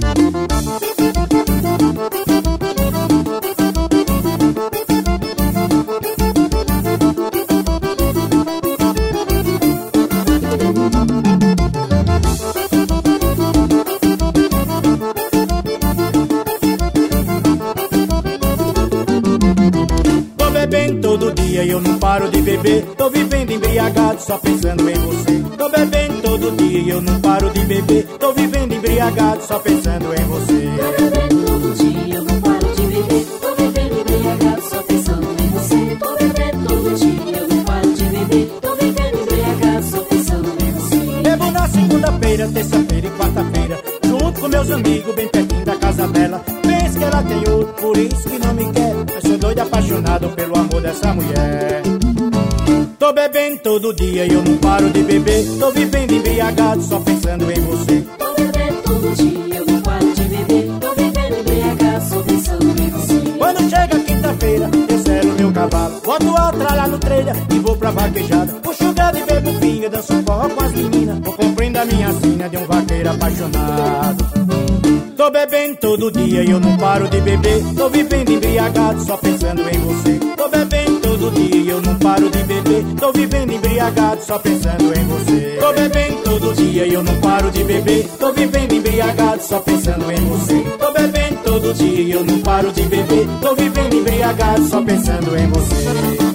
Todo dia eu não paro de beber, tô vivendo embriagado só pensando em você. Tô bebendo todo dia e eu não paro de beber, tô vivendo embriagado só pensando em você. Tô bebendo todo dia, eu não paro de beber, tô vivendo embriagado só pensando em você. Tô bebendo todo dia, eu não paro de beber, tô vivendo embriagado só pensando em você. Bebo na segunda-feira, terça-feira e quarta-feira, junto com meus amigos bem pertinho da casa dela. Penso que ela tem outro, por isso que não me quer, mas sou doido apaixonado pelo amor dessa mulher. Tô bebendo todo dia e eu não paro de beber, tô vivendo embriagado só pensando em você. Tô bebendo todo dia, eu não paro de beber, tô vivendo embriagado só pensando em você. Quando chega quinta-feira, eu selo meu cavalo, boto a tralha no trailer e vou pra vaquejada. Puxo o gado e bebo pinga, danço forró com as meninas, vou cumprindo a minha sina de um vaqueiro apaixonado. Tô bebendo todo dia e eu não paro de beber, tô vivendo embriagado só pensando em você. Tô bebendo todo dia e eu não paro de beber, tô vivendo embriagado só pensando em você. Tô bebendo todo dia e eu não paro de beber, tô vivendo embriagado só pensando em você. Tô bebendo todo dia e eu não paro de beber, tô vivendo embriagado só pensando em você.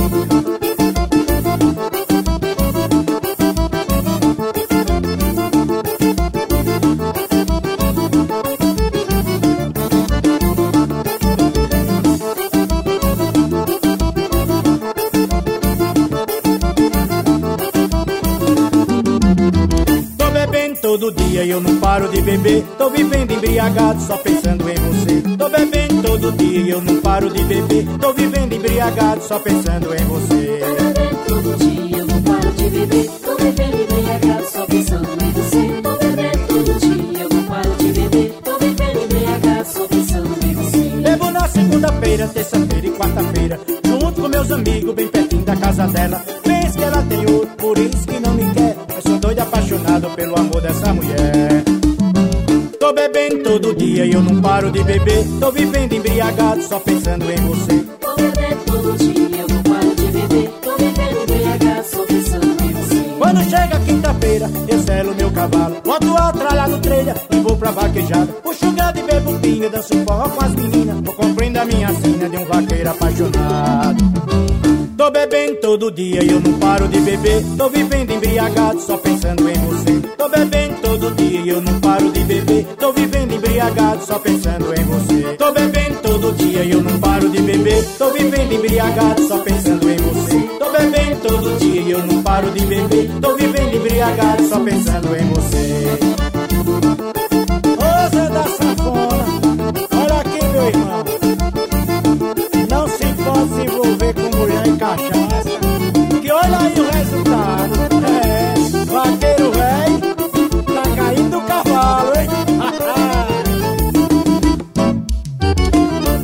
Todo dia eu não paro de beber, tô vivendo embriagado só pensando em você. Tô bebendo todo dia e eu não paro de beber, tô vivendo embriagado só pensando em você. Tô bebendo todo dia, eu não paro de beber, tô vivendo embriagado só pensando em você. Tô bebendo todo dia, eu não paro de beber, tô vivendo embriagado só pensando em você. Bebo na segunda-feira, terça-feira e quarta-feira, junto com meus amigos bem pertinho da casa dela. Penso que ela tem outro, por isso que não me quer, mas sou doido apaixonado pelo amor dessa mulher. Tô bebendo todo dia e eu não paro de beber, tô vivendo embriagado só pensando em você. Tô bebendo todo dia, eu não paro de beber, tô vivendo embriagado só pensando em você. Quando chega quinta-feira, eu selo meu cavalo, boto a tralha no trailer e vou pra vaquejada. Puxo o gado e bebo pinga, danço forró com as meninas, vou cumprindo a minha sina de um vaqueiro apaixonado. Tô bebendo todo dia e eu não paro de beber, tô vivendo embriagado só pensando em você. Tô bebendo todo dia e eu não paro de beber, tô vivendo embriagado só pensando em você. Tô bebendo todo dia e eu não paro de beber, tô vivendo embriagado só pensando em você. Tô bebendo todo dia e eu não paro de beber, tô vivendo embriagado só pensando em você.